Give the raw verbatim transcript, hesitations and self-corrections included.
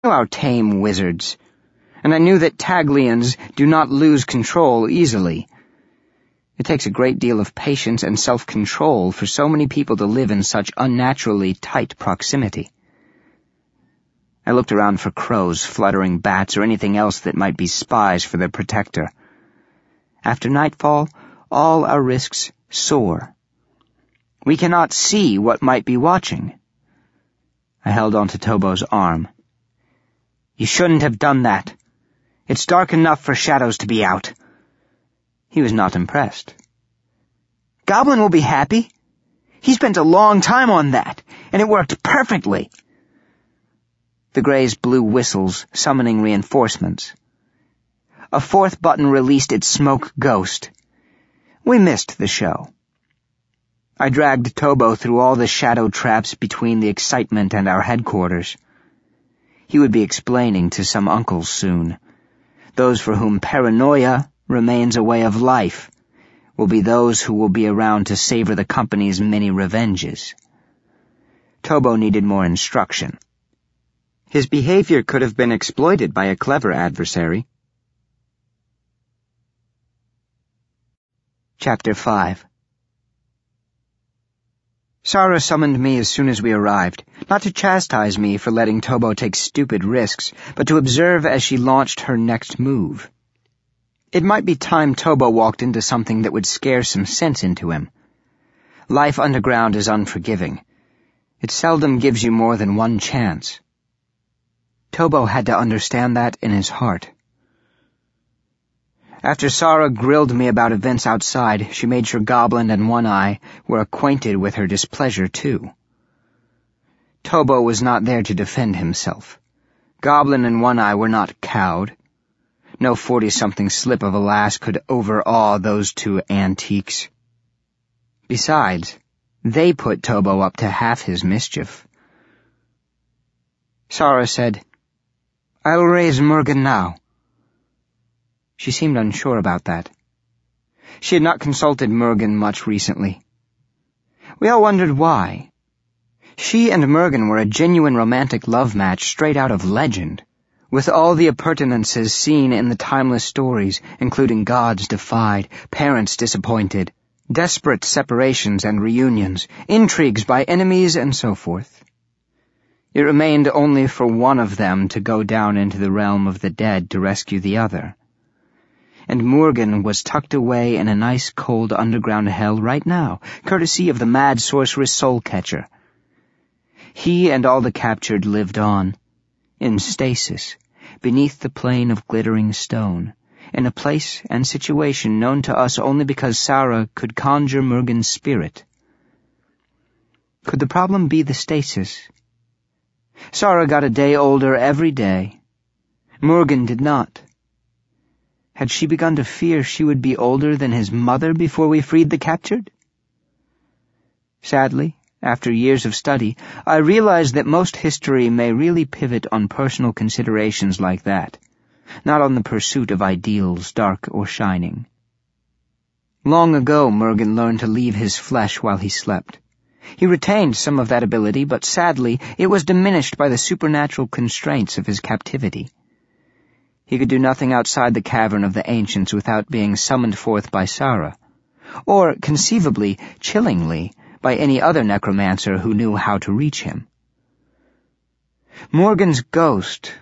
I knew our tame wizards, and I knew that Taglians do not lose control easily. It takes a great deal of patience and self-control for so many people to live in such unnaturally tight proximity. I looked around for crows, fluttering bats, or anything else that might be spies for their protector. After nightfall, all our risks soar. We cannot see what might be watching. I held on to Tobo's arm. "You shouldn't have done that. It's dark enough for shadows to be out." He was not impressed. "Goblin will be happy. He spent a long time on that, and it worked perfectly." The Greys blew whistles, summoning reinforcements. A fourth button released its smoke ghost. We missed the show. I dragged Tobo through all the shadow traps between the excitement and our headquarters. He would be explaining to some uncles soon. Those for whom paranoia remains a way of life will be those who will be around to savor the company's many revenges. Tobo needed more instruction. His behavior could have been exploited by a clever adversary. Chapter five. Sara summoned me as soon as we arrived, not to chastise me for letting Tobo take stupid risks, but to observe as she launched her next move. It might be time Tobo walked into something that would scare some sense into him. Life underground is unforgiving. It seldom gives you more than one chance. Tobo had to understand that in his heart. After Sara grilled me about events outside, she made sure Goblin and One-Eye were acquainted with her displeasure, too. Tobo was not there to defend himself. Goblin and One-Eye were not cowed. No forty-something slip of a lass could overawe those two antiques. Besides, they put Tobo up to half his mischief. Sara said, "I'll raise Morgan now." She seemed unsure about that. She had not consulted Morgan much recently. We all wondered why. She and Morgan were a genuine romantic love match straight out of legend, with all the appurtenances seen in the timeless stories, including gods defied, parents disappointed, desperate separations and reunions, intrigues by enemies, and so forth. It remained only for one of them to go down into the realm of the dead to rescue the other. And Morgan was tucked away in a nice cold underground hell right now, courtesy of the mad sorceress Soulcatcher. He and all the captured lived on, in stasis, beneath the plane of glittering stone, in a place and situation known to us only because Sara could conjure Morgan's spirit. Could the problem be the stasis? Sara got a day older every day. Morgan did not. Had she begun to fear she would be older than his mother before we freed the captured? Sadly, after years of study, I realized that most history may really pivot on personal considerations like that, not on the pursuit of ideals, dark or shining. Long ago, Morgan learned to leave his flesh while he slept. He retained some of that ability, but sadly, it was diminished by the supernatural constraints of his captivity. He could do nothing outside the cavern of the ancients without being summoned forth by Sara, or, conceivably, chillingly, by any other necromancer who knew how to reach him. Morgan's ghost